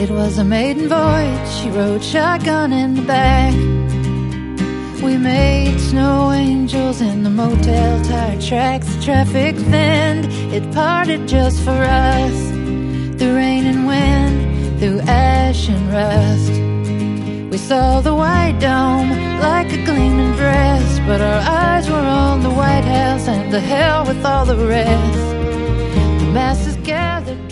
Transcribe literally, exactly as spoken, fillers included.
It was a maiden voyage, she rode shotgun in the back. We made snow angels in the motel tire tracks. The traffic thinned, it parted just for us. Through rain and wind, through ash and rust, we saw the white dome like a gleaming breast, but our eyes were on the White House and the hell with all the rest. The masses gathered